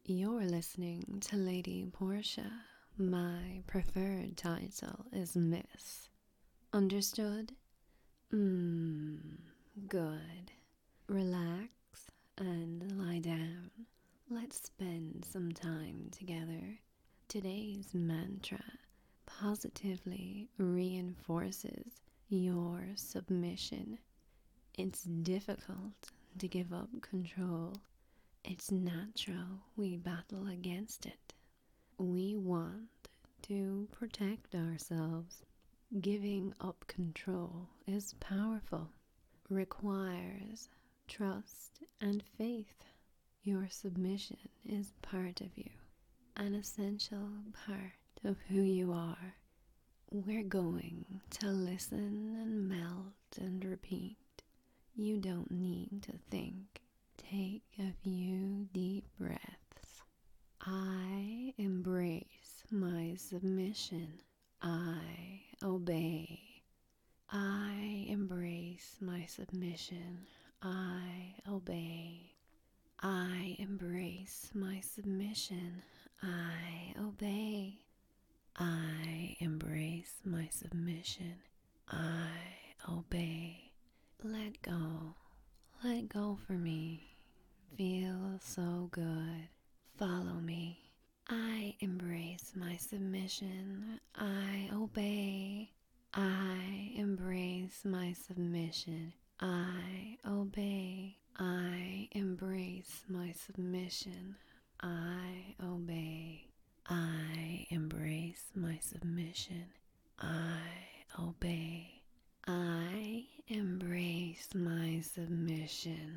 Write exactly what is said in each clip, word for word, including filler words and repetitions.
You're listening to Lady Portia. My preferred title is Miss. Understood? Mmm, good. Relax and lie down. Let's spend some time together. Today's mantra positively reinforces your submission. It's difficult to give up control. It's natural we battle against it. We want to protect ourselves. Giving up control is powerful, requires trust and faith. Your submission is part of you, an essential part of who you are. We're going to listen and melt and repeat. You don't need to think. Take a few deep breaths. I embrace my submission. I obey. I embrace my submission. I obey. I embrace my submission. I obey. I embrace my submission. I obey. Let go. Let go for me. Feel so good. Follow me. I embrace my submission. I obey. I embrace my submission. I obey. I embrace my submission. I obey. I embrace my submission. I obey. I embrace my submission.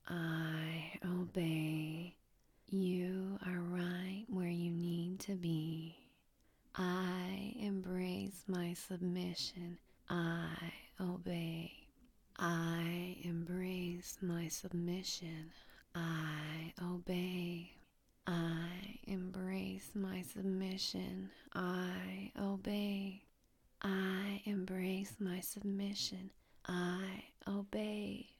I obey. You are right where you need to be. I embrace my submission. I obey. I embrace my submission. I obey. I embrace my submission. I obey. I embrace my submission. I obey.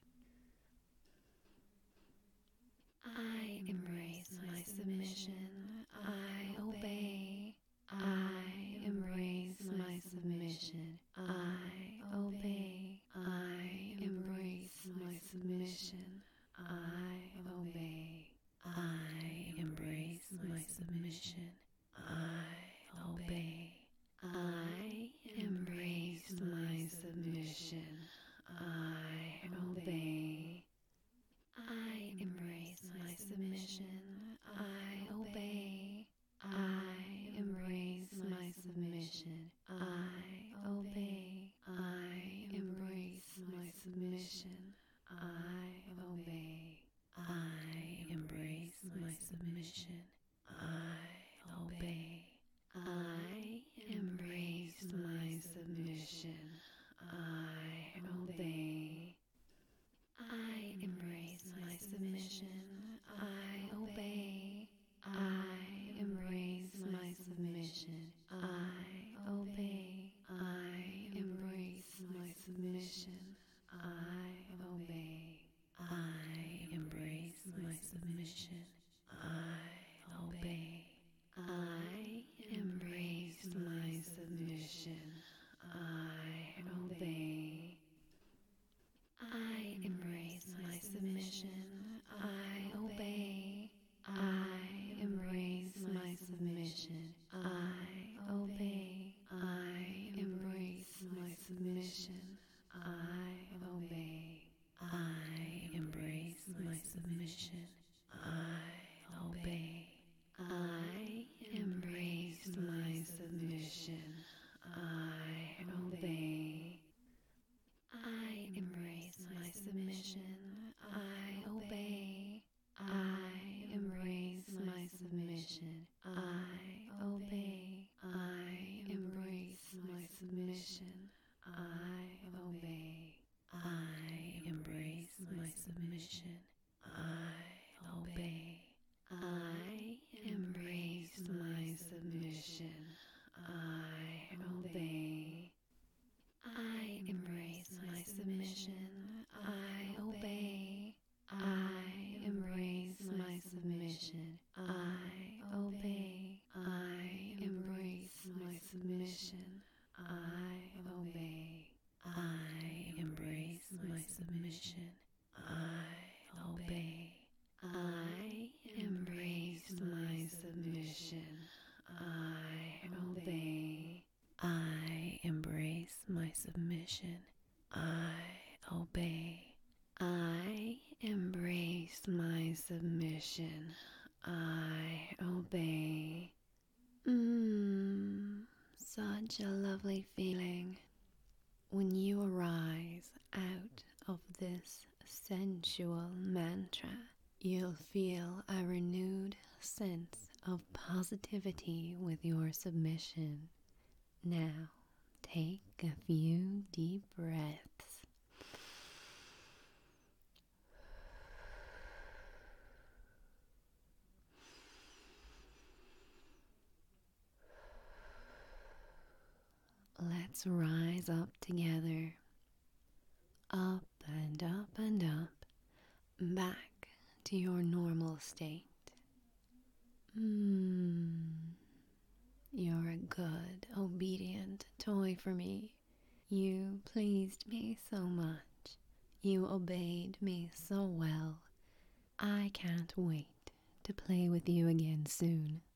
I embrace my submission. I obey. I embrace my submission. I obey. I embrace my submission. I obey. I embrace my submission. I obey. I embrace my submission. I obey. I embrace my submission. I obey. I embrace my submission. I obey. I embrace my submission. I obey. I embrace my submission. I obey. I embrace my submission. I obey. I embrace my submission. I obey. I embrace my submission. I obey. I embrace my submission. I obey. I embrace my submission. I submission. I obey. Mmm, such a lovely feeling. When you arise out of this sensual mantra, you'll feel a renewed sense of positivity with your submission. Now, take a few deep breaths. Let's rise up together. Up and up and up. Back to your normal state. Mmm. You're a good, obedient toy for me. You pleased me so much. You obeyed me so well. I can't wait to play with you again soon.